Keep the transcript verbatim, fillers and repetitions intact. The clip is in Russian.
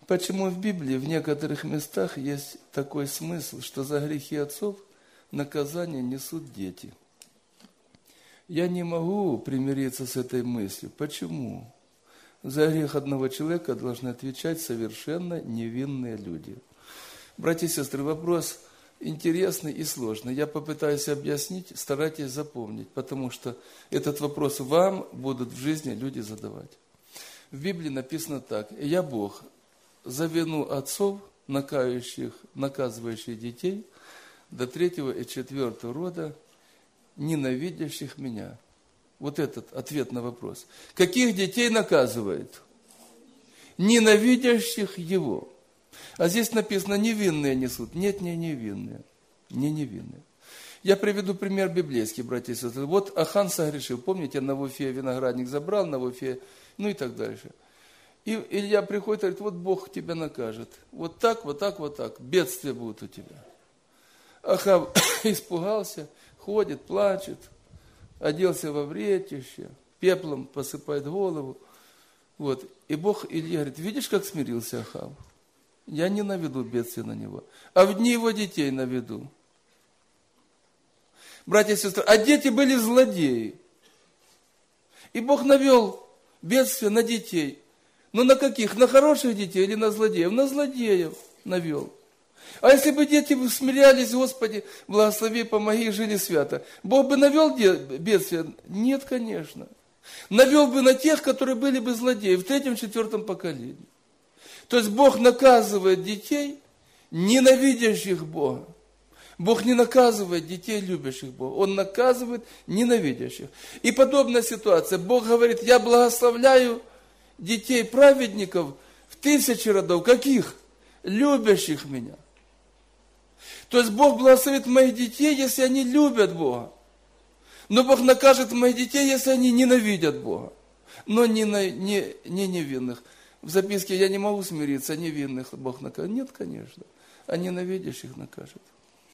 Почему в Библии в некоторых местах есть такой смысл, что за грехи отцов наказание несут дети? Я не могу примириться с этой мыслью. Почему? За грех одного человека должны отвечать совершенно невинные люди. Братья и сестры, вопрос интересный и сложный. Я попытаюсь объяснить, старайтесь запомнить, потому что этот вопрос вам будут в жизни люди задавать. В Библии написано так: «Я Бог, за вину отцов, наказывающих, наказывающих детей до третьего и четвертого рода, ненавидящих меня». Вот этот ответ на вопрос. Каких детей наказывает? Ненавидящих его. А здесь написано: невинные несут. Нет, не невинные. Не невинные. Я приведу пример библейский, братья и сестры. Вот Ахан согрешил. Помните, Навуфея виноградник забрал, Навуфея, ну и так дальше. И Илья приходит и говорит: вот Бог тебя накажет. Вот так, вот так, вот так. Бедствия будут у тебя. Ахав испугался, ходит, плачет, оделся во вретище, пеплом посыпает голову. Вот. И Бог Илье говорит: видишь, как смирился Ахав? Я не наведу бедствия на него, а в дни его детей наведу. Братья и сестры, а дети были злодеи. И Бог навел бедствия на детей. Но на каких? На хороших детей или на злодеев? На злодеев навел. А если бы дети смирялись: Господи, благослови, помоги, жили свято, Бог бы навел бедствия? Нет, конечно. Навел бы на тех, которые были бы злодеи в третьем, четвертом поколении. То есть Бог наказывает детей, ненавидящих Бога. Бог не наказывает детей, любящих Бога. Он наказывает ненавидящих. И подобная ситуация. Бог говорит: я благословляю детей праведников в тысячи родов. Каких? Любящих меня. То есть Бог благословит моих детей, если они любят Бога. Но Бог накажет моих детей, если они ненавидят Бога. Но не, не, не невинных. В записке: я не могу смириться, невинных Бог накажет. Нет, конечно. А ненавидящих накажет.